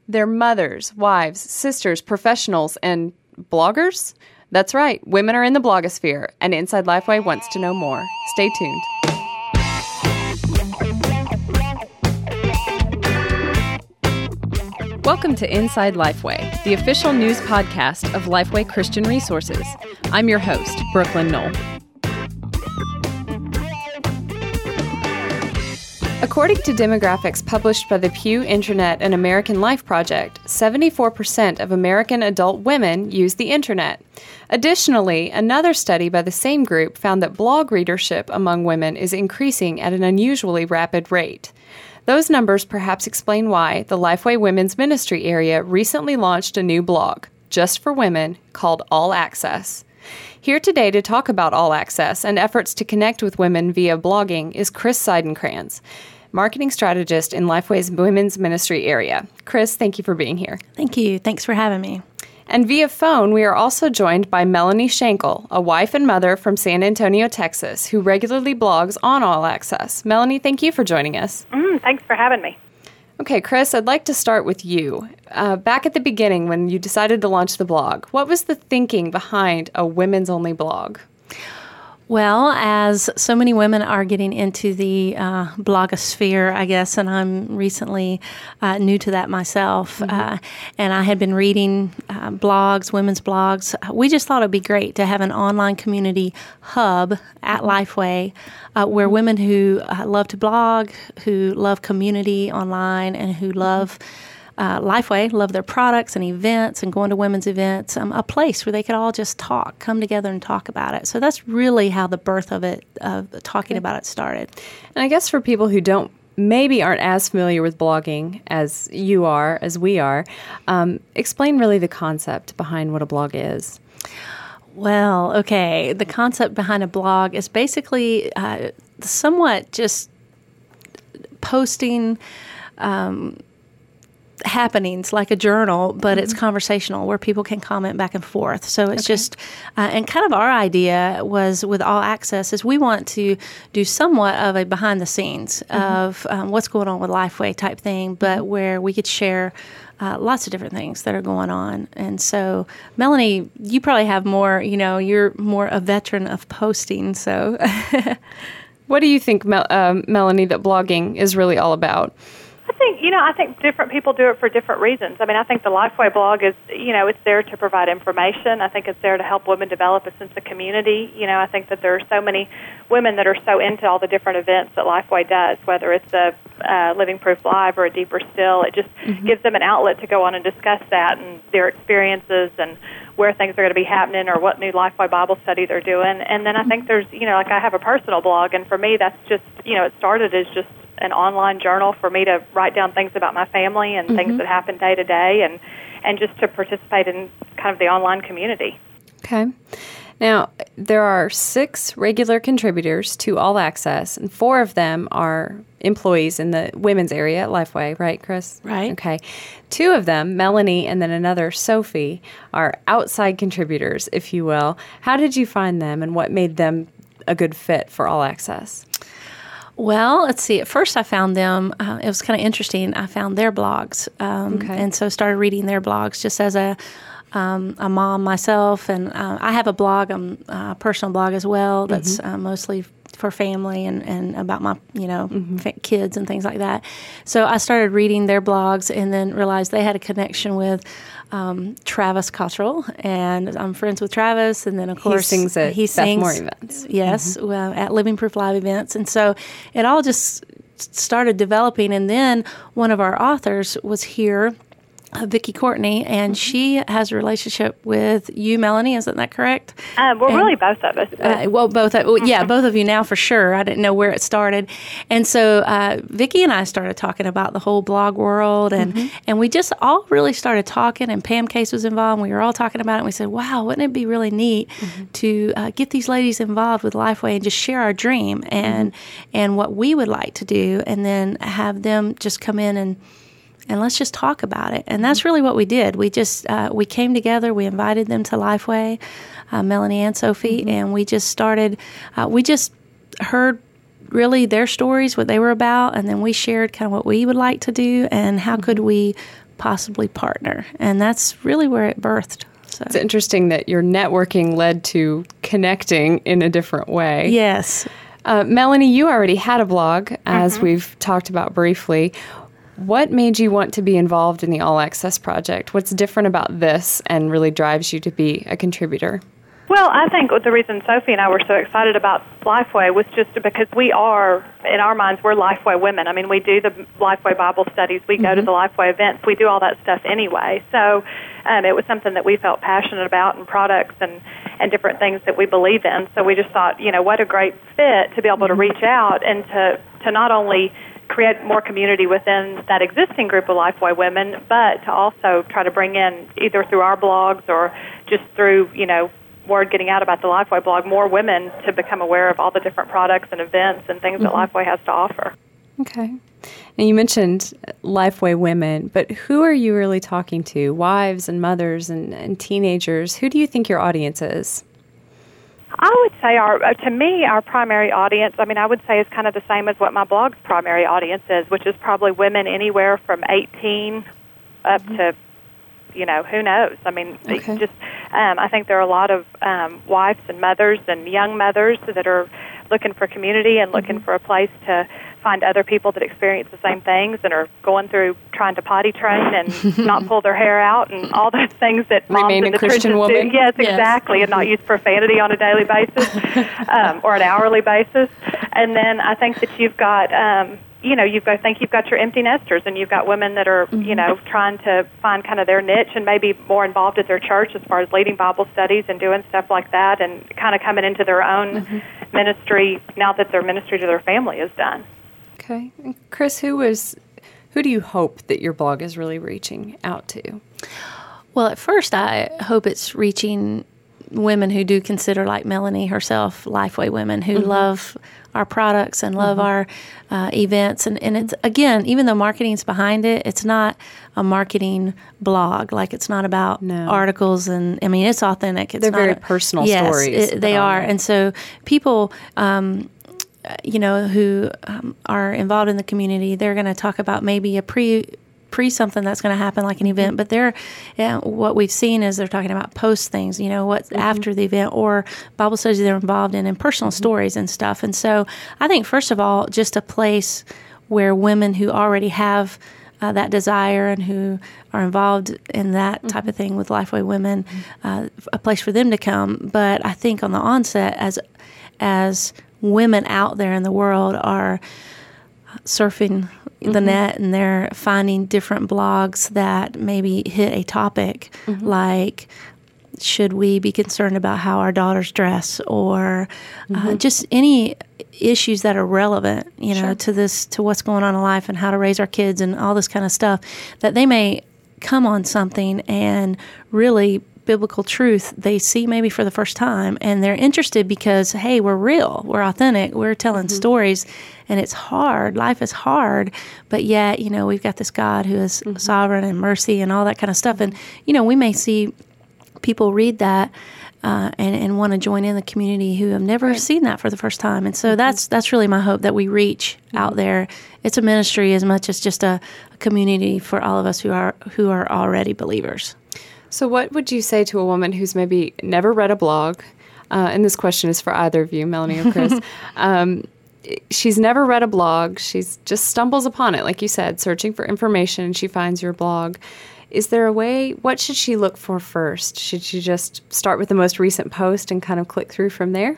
They're mothers, wives, sisters, professionals, and bloggers? That's right, women are in the blogosphere, and Inside Lifeway wants to know more. Stay tuned. Welcome to Inside Lifeway, the official news podcast of Lifeway Christian Resources. I'm your host, Brooklyn Knoll. According to demographics published by the Pew Internet and American Life Project, 74% of American adult women use the internet. Additionally, another study by the same group found that blog readership among women is increasing at an unusually rapid rate. Those numbers perhaps explain why the Lifeway Women's Ministry area recently launched a new blog, just for women, called All Access. Here today to talk about All Access and efforts to connect with women via blogging is Chris Seidenkrans, marketing strategist in Lifeway's Women's Ministry area. Chris, thank you for being here. Thank you. Thanks for having me. And via phone, we are also joined by Melanie Schenkel, a wife and mother from San Antonio, Texas, who regularly blogs on All Access. Melanie, thank you for joining us. Thanks for having me. Okay, Chris, I'd like to start with you. Back at the beginning, when you decided to launch the blog, what was the thinking behind a women's-only blog? Well, as so many women are getting into the blogosphere, I guess, and I'm recently new to that myself, and I had been reading blogs, women's blogs. We just thought it would be great to have an online community hub at Lifeway where women who love to blog, who love community online, and who love Lifeway, love their products and events and going to women's events, a place where they could all just come together and talk about it. So that's really how the birth of it, talking about it started. And I guess for people who maybe aren't as familiar with blogging as you are, as we are, explain really the concept behind what a blog is. Well, okay, the concept behind a blog is basically somewhat just posting happenings like a journal, but it's conversational where people can comment back and forth. So it's just, and kind of our idea was with All Access is we want to do somewhat of a behind the scenes of what's going on with Lifeway type thing, but where we could share lots of different things that are going on. And so, Melanie, you probably have more, you're more a veteran of posting, so. What do you think, Melanie, that blogging is really all about? I think different people do it for different reasons. I think the Lifeway blog is, it's there to provide information. I think it's there to help women develop a sense of community. I think that there are so many women that are so into all the different events that Lifeway does, whether it's a Living Proof Live or a Deeper Still. It just gives them an outlet to go on and discuss that and their experiences and where things are going to be happening or what new Lifeway Bible study they're doing. And then I think there's, like I have a personal blog, and for me that's just, it started as just an online journal for me to write down things about my family and things that happen day to day and just to participate in kind of the online community. Okay. Now, there are 6 regular contributors to All Access, and 4 of them are employees in the women's area at Lifeway, right, Chris? Right. Okay. 2 of them, Melanie and then another, Sophie, are outside contributors, if you will. How did you find them, and what made them a good fit for All Access? Well, let's see. At first, I found them. It was kind of interesting. I found their blogs, and so started reading their blogs just as a mom myself. And I have a blog, a personal blog as well. That's mostly for family and about my kids and things like that. So I started reading their blogs and then realized they had a connection with Travis Cottrell, and I'm friends with Travis. And then, of course, he sings at Beth Moore events. Yes, well, at Living Proof Live events. And so it all just started developing. And then one of our authors was here, Vicki Courtney, and she has a relationship with you, Melanie. Isn't that correct? Really both of us. Both of you now for sure. I didn't know where it started. And so Vicki and I started talking about the whole blog world, and we just all really started talking, and Pam Case was involved, and we were all talking about it, and we said, wow, wouldn't it be really neat to get these ladies involved with Lifeway and just share our dream and what we would like to do, and then have them just come in and let's just talk about it. And that's really what we did. We just, we came together, we invited them to Lifeway, Melanie and Sophie, and we just started, we just heard really their stories, what they were about, and then we shared kind of what we would like to do and how could we possibly partner. And that's really where it birthed. So. It's interesting that your networking led to connecting in a different way. Yes. Melanie, you already had a blog, as we've talked about briefly. What made you want to be involved in the All Access Project? What's different about this and really drives you to be a contributor? Well, I think the reason Sophie and I were so excited about Lifeway was just because we are, in our minds, we're Lifeway women. I mean, we do the Lifeway Bible studies. We go to the Lifeway events. We do all that stuff anyway. So it was something that we felt passionate about, and products and different things that we believe in. So we just thought, what a great fit to be able to reach out and to not only create more community within that existing group of Lifeway women, but to also try to bring in, either through our blogs or just through, word getting out about the Lifeway blog, more women to become aware of all the different products and events and things that Lifeway has to offer. Okay. And you mentioned Lifeway women, but who are you really talking to? Wives and mothers and teenagers. Who do you think your audience is? I would say our primary audience, I would say is kind of the same as what my blog's primary audience is, which is probably women anywhere from 18 up to, who knows? I think there are a lot of wives and mothers and young mothers that are looking for community and looking for a place to find other people that experience the same things and are going through trying to potty train and not pull their hair out and all those things that moms Remain in a the Christian churches woman. do. Yes, exactly, and not use profanity on a daily basis or an hourly basis. And then I think that you've got you've got your empty nesters, and you've got women that are, trying to find kind of their niche and maybe more involved at their church as far as leading Bible studies and doing stuff like that, and kind of coming into their own ministry now that their ministry to their family is done. Okay. And Chris, who do you hope that your blog is really reaching out to? Well, at first, I hope it's reaching women who do consider, like Melanie herself, Lifeway women who love our products and love our events. And it's, again, even though marketing's behind it, it's not a marketing blog. Like, it's not about articles. And, it's authentic. They're very personal stories. They are. And so people, who are involved in the community, they're going to talk about maybe a pre something that's going to happen, like an event, but what we've seen is they're talking about post things, what's after the event, or Bible studies they're involved in, and personal stories and stuff. And so I think, first of all, just a place where women who already have that desire and who are involved in that type of thing with Lifeway women, a place for them to come. But I think on the onset, as women out there in the world are surfing the net, and they're finding different blogs that maybe hit a topic like, should we be concerned about how our daughters dress, or just any issues that are relevant, to what's going on in life and how to raise our kids and all this kind of stuff, that they may come on something and really biblical truth they see maybe for the first time, and they're interested because, hey, we're real, we're authentic, we're telling stories, and it's hard. Life is hard, but yet, we've got this God who is sovereign and mercy and all that kind of stuff. And, we may see people read that and want to join in the community who have never seen that for the first time. And so that's really my hope, that we reach out there. It's a ministry as much as just a community for all of us who are already believers. So what would you say to a woman who's maybe never read a blog? And this question is for either of you, Melanie or Chris. She's never read a blog. She's just stumbles upon it, like you said, searching for information, and she finds your blog. Is there a way, what should she look for first? Should she just start with the most recent post and kind of click through from there?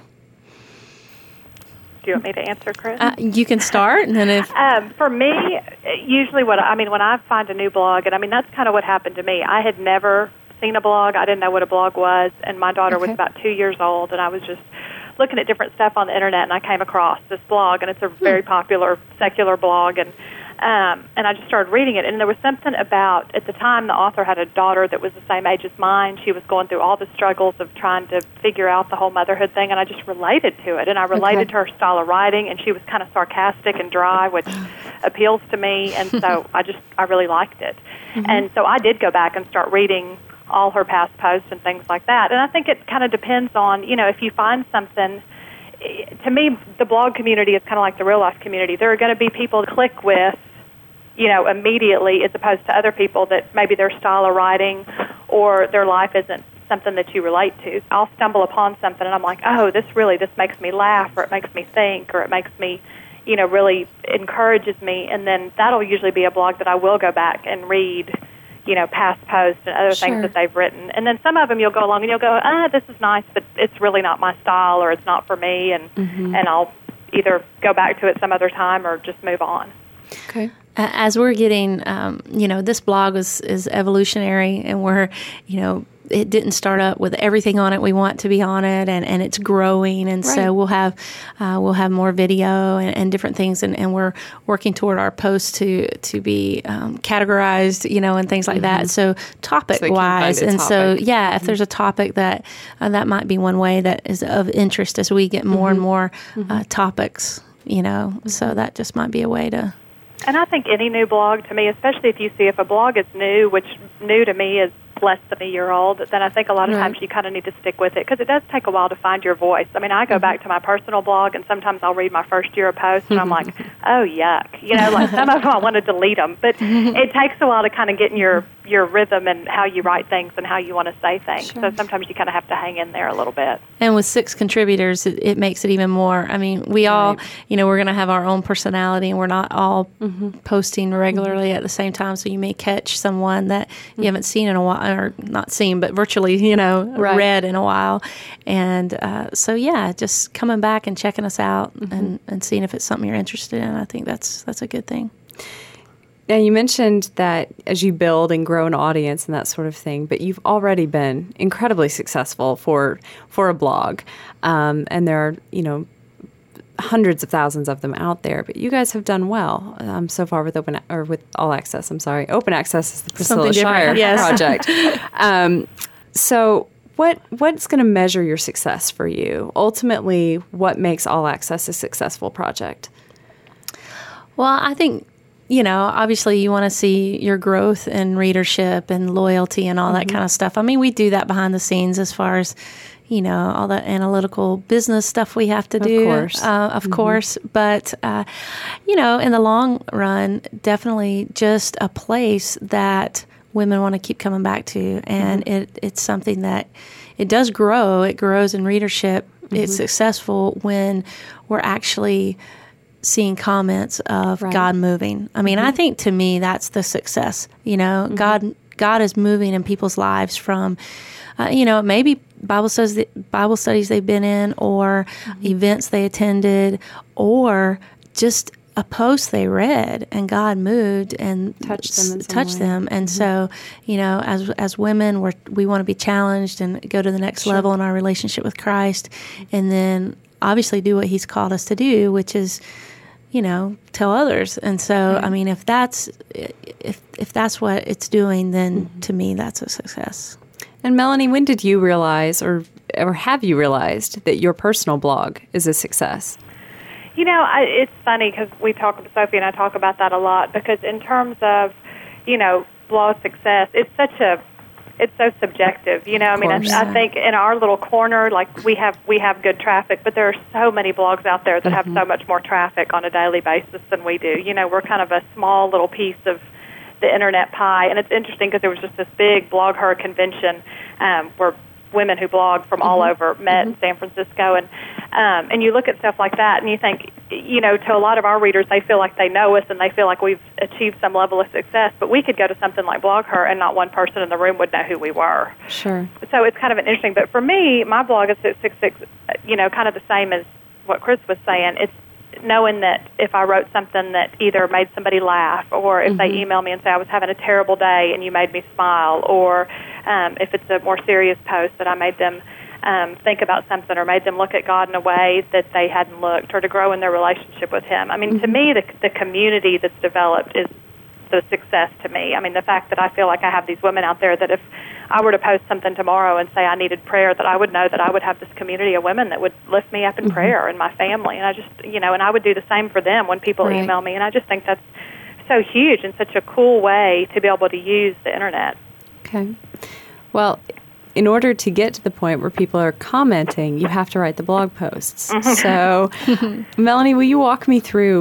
Do you want me to answer, Chris? You can start, and then if... For me, usually when I find a new blog, and that's kind of what happened to me. I had never seen a blog. I didn't know what a blog was, and my daughter was about 2 years old, and I was just looking at different stuff on the internet, and I came across this blog, and it's a very popular secular blog, and I just started reading it, and there was something about, at the time, the author had a daughter that was the same age as mine. She was going through all the struggles of trying to figure out the whole motherhood thing, and I just related to it, and I related to her style of writing, and she was kind of sarcastic and dry, which appeals to me, and so I really liked it. And so I did go back and start reading all her past posts and things like that, and I think it kind of depends on, if you find something. To me, the blog community is kind of like the real life community. There are going to be people to click with, immediately, as opposed to other people that maybe their style of writing or their life isn't something that you relate to. I'll stumble upon something and I'm like, oh, this makes me laugh, or it makes me think, or it makes me, really encourages me. And then that'll usually be a blog that I will go back and read, past posts and other things that they've written. And then some of them you'll go along and you'll go, this is nice, but it's really not my style, or it's not for me. And, and I'll either go back to it some other time or just move on. Okay. As we're getting, this blog is evolutionary, and we're, it didn't start up with everything on it we want to be on it, and it's growing, and so we'll have more video and different things, and we're working toward our posts to be categorized, and things like that. So topic wise, and so if there's a topic that might be one way that is of interest as we get more and more topics, so that just might be a way to. And I think any new blog, to me, especially if a blog is new, which new to me is less than a year old, then I think a lot of times you kind of need to stick with it, because it does take a while to find your voice. I mean, I go back to my personal blog, and sometimes I'll read my first year of posts, and I'm like, oh, yuck. Like some of them I want to delete them. But it takes a while to kind of get in your rhythm and how you write things and how you want to say things. So sometimes you kind of have to hang in there a little bit. And with 6 contributors, it makes it even more. I mean, we all, we're going to have our own personality, and we're not all posting regularly at the same time. So you may catch someone that you haven't seen in a while, or not seen, but virtually, read in a while. And just coming back and checking us out and seeing if it's something you're interested in. I think that's a good thing. Now, you mentioned that as you build and grow an audience and that sort of thing, but you've already been incredibly successful for a blog. And there are, hundreds of thousands of them out there, but you guys have done well so far with All Access. I'm sorry, Open Access is the Priscilla Shirer project. So what's going to measure your success for you? Ultimately, what makes All Access a successful project? Well, I think, obviously you want to see your growth and readership and loyalty and all that kind of stuff. I mean, we do that behind the scenes as far as, all the analytical business stuff we have to do, of course. But, in the long run, definitely just a place that women want to keep coming back to. And it's something that it does grow. It grows in readership. It's successful when we're actually seeing comments of God moving. I mean, I think to me that's the success. God is moving in people's lives from, maybe Bible studies they've been in, or events they attended, or just a post they read, and God moved and touched them. And so, as women, we want to be challenged and go to the next level in our relationship with Christ, and then obviously do what He's called us to do, which is, tell others. And so, I mean, if that's what it's doing, then to me, that's a success. And Melanie, when did you realize, or have you realized, that your personal blog is a success? It's funny because Sophie and I talk about that a lot, because in terms of, blog success, it's so subjective. I think in our little corner, like we have good traffic, but there are so many blogs out there that have so much more traffic on a daily basis than we do. We're kind of a small little piece of the internet pie, and it's interesting because there was just this big Blog Her convention where women who blog from all over met in San Francisco, and you look at stuff like that, and you think, to a lot of our readers, they feel like they know us and they feel like we've achieved some level of success, but we could go to something like Blog Her and not one person in the room would know who we were. Sure. So it's kind of an interesting, but for me, my blog is 666, kind of the same as what Chris was saying. It's knowing that if I wrote something that either made somebody laugh, or if they email me and say I was having a terrible day and you made me smile, or if it's a more serious post that I made them think about something or made them look at God in a way that they hadn't looked, or to grow in their relationship with Him. I mean, to me, the community that's developed is the success to me. I mean, the fact that I feel like I have these women out there that if I were to post something tomorrow and say I needed prayer, that I would know that I would have this community of women that would lift me up in prayer, and my family. And I just, and I would do the same for them when people email me. And I just think that's so huge and such a cool way to be able to use the internet. Okay. Well, in order to get to the point where people are commenting, you have to write the blog posts. So, Melanie, will you walk me through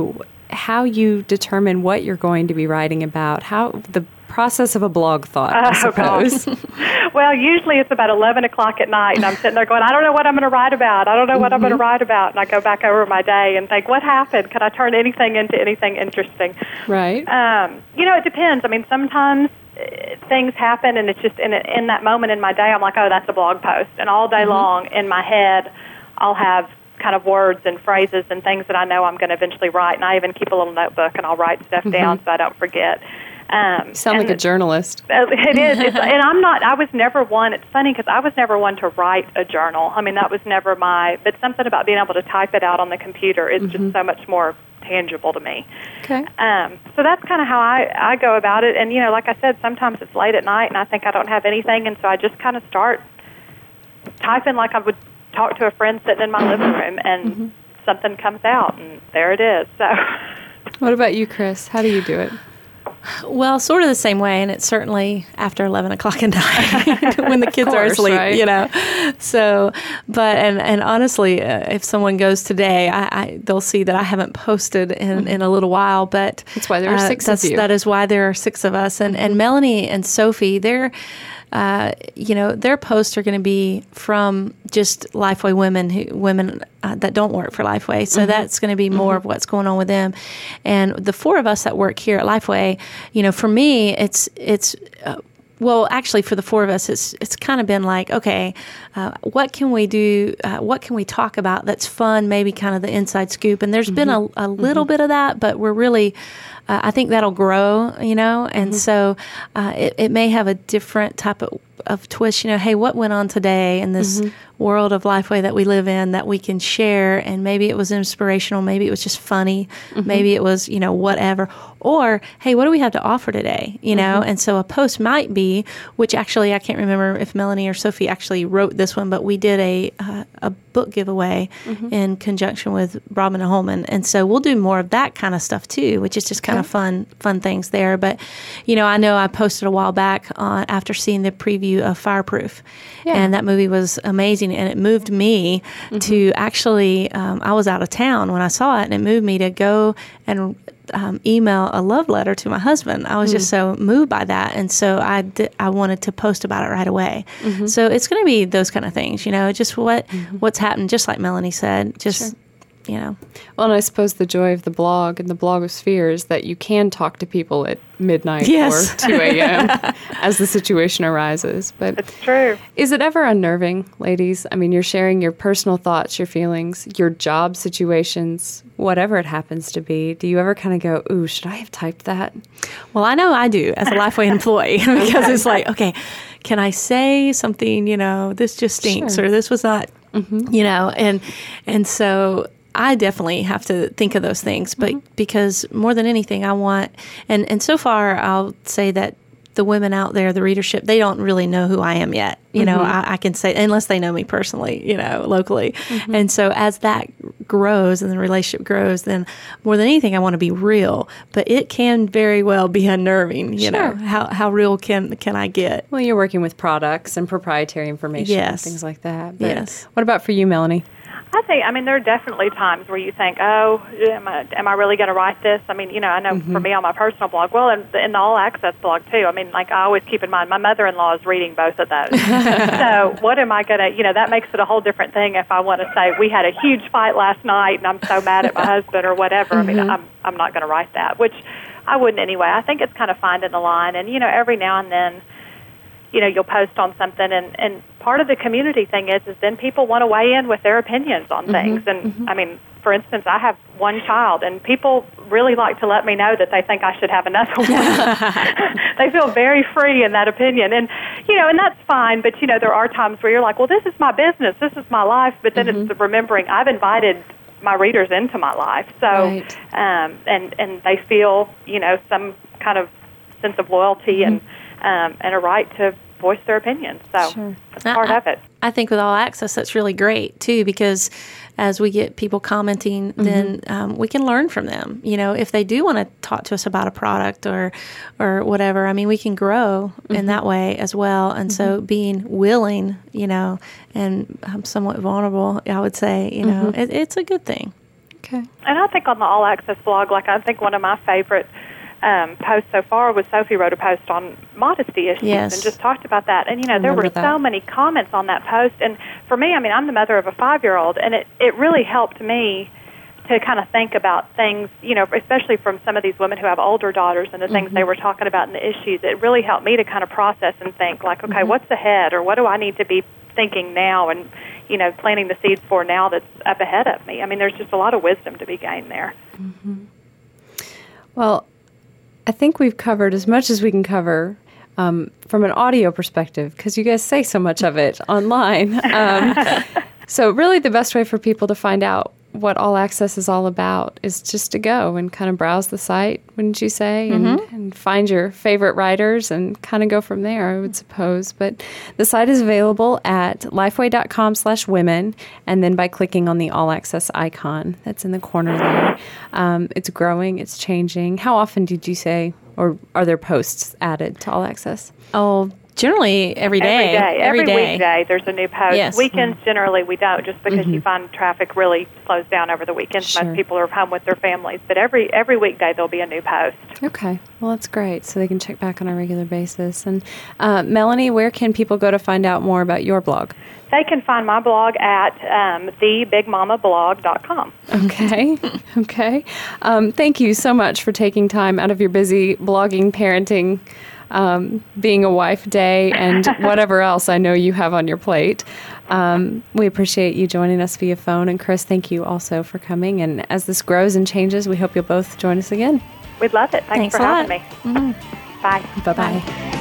how you determine what you're going to be writing about, how the process of a blog thought, I suppose. Well, usually it's about 11 o'clock at night, and I'm sitting there going, I don't know what I'm going to write about. I don't know what I'm going to write about. And I go back over my day and think, what happened? Could I turn anything into anything interesting? Right. It depends. I mean, sometimes things happen, and it's just in that moment in my day, I'm like, oh, that's a blog post. And all day long in my head, I'll have kind of words and phrases and things that I know I'm going to eventually write. And I even keep a little notebook, and I'll write stuff down so I don't forget. You sound like a journalist. It is. And I was never one, it's funny because I was never one to write a journal. I mean, that was never but something about being able to type it out on the computer is just so much more tangible to me. Okay. So that's kind of how I go about it. And, like I said, sometimes it's late at night and I think I don't have anything, and so I just kind of start typing like I would talk to a friend sitting in my living room, and something comes out, and there it is. So, what about you, Chris? How do you do it? Well, sort of the same way, and it's certainly after 11 o'clock at night when the kids are asleep, right? So, but, and honestly, if someone goes today, they'll see that I haven't posted in a little while, but that's why there are six of you. That is why there are six of us. And Melanie and Sophie, their posts are going to be from just Lifeway women that don't work for Lifeway. So that's going to be more of what's going on with them. And the four of us that work here at Lifeway, for me, actually, for the four of us, it's kind of been like, okay, what can we do? What can we talk about that's fun? Maybe kind of the inside scoop. And there's been a little bit of that, but we're really, I think that'll grow, And so it may have a different type of twist. Hey, what went on today in this world of Lifeway that we live in that we can share? And maybe it was inspirational. Maybe it was just funny. Maybe it was, whatever. Or, hey, what do we have to offer today? And so a post might be, which actually I can't remember if Melanie or Sophie actually wrote this one, but we did a book giveaway in conjunction with Robin and Holman. And so we'll do more of that kind of stuff too, which is just kind of fun things there. But, I know I posted a while back after seeing the preview of Fireproof. Yeah. And that movie was amazing. And it moved me to actually, I was out of town when I saw it, and it moved me to go and email a love letter to my husband. I was just so moved by that. And so I wanted to post about it right away. So it's going to be those kind of things, just what's happened, just like Melanie said, just, Well, and I suppose the joy of the blog and the blogosphere is that you can talk to people at midnight or 2 a.m. as the situation arises. But it's true. Is it ever unnerving, ladies? I mean, you're sharing your personal thoughts, your feelings, your job situations, whatever it happens to be. Do you ever kind of go, ooh, should I have typed that? Well, I know I do as a Lifeway employee because it's like, okay, can I say something, this just stinks or this was not, and so I definitely have to think of those things, but because more than anything, I want, and so far I'll say that the women out there, the readership, they don't really know who I am yet. I can say, unless they know me personally, locally. And so as that grows and the relationship grows, then more than anything, I want to be real. But it can very well be unnerving, how real can I get? Well, you're working with products and proprietary information and things like that. But what about for you, Melanie? I mean, there are definitely times where you think, oh, am I really going to write this? I mean, I know for me on my personal blog, well, and in the All Access blog, too. I mean, like, I always keep in mind, my mother-in-law is reading both of those. So what am I going to, that makes it a whole different thing if I want to say, we had a huge fight last night, and I'm so mad at my husband or whatever. I mean, I'm not going to write that, which I wouldn't anyway. I think it's kind of finding the line, and, every now and then, you'll post on something, and part of the community thing is then people want to weigh in with their opinions on things. And, I mean, for instance, I have one child, and people really like to let me know that they think I should have another one. They feel very free in that opinion. And, and that's fine, but, there are times where you're like, well, this is my business, this is my life, but then it's remembering I've invited my readers into my life. So, and they feel, some kind of sense of loyalty and a right to voice their opinions. So that's part of it. I think with All Access, that's really great, too, because as we get people commenting, then we can learn from them. If they do want to talk to us about a product or whatever, I mean, we can grow in that way as well. And so being willing, and somewhat vulnerable, I would say, it's a good thing. Okay. And I think on the All Access blog, like I think one of my favorite posts so far was Sophie wrote a post on modesty issues and just talked about that. And, there were so many comments on that post. And for me, I'm the mother of a 5-year-old, and it really helped me to kind of think about things, especially from some of these women who have older daughters and the things they were talking about and the issues. It really helped me to kind of process and think, like, okay, what's ahead, or what do I need to be thinking now and, planting the seeds for now that's up ahead of me. I mean, there's just a lot of wisdom to be gained there. Mm-hmm. Well, I think we've covered as much as we can cover from an audio perspective, because you guys say so much of it online. So really the best way for people to find out what All Access is all about is just to go and kind of browse the site, wouldn't you say, and find your favorite writers and kind of go from there, I would suppose. But the site is available at lifeway.com/women, and then by clicking on the All Access icon that's in the corner there. It's growing, it's changing. How often did you say, or are there posts added to All Access? Oh, generally every day. Every weekday there's a new post. Yes. Weekends generally we don't, just because you find traffic really slows down over the weekends. Sure. Most people are home with their families. But every weekday there'll be a new post. Okay. Well, that's great. So they can check back on a regular basis. And Melanie, where can people go to find out more about your blog? They can find my blog at thebigmamablog.com. Okay. Okay. Thank you so much for taking time out of your busy blogging, parenting, being a wife day, and whatever else I know you have on your plate. We appreciate you joining us via phone. And Chris, thank you also for coming. And as this grows and changes, we hope you'll both join us again. We'd love it. Thanks for having me. Bye. Bye-bye.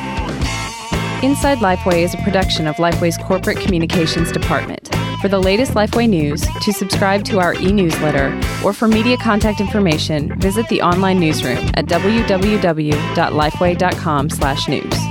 Inside Lifeway is a production of Lifeway's Corporate Communications Department. For the latest Lifeway news, to subscribe to our e-newsletter, or for media contact information, visit the online newsroom at www.lifeway.com/news.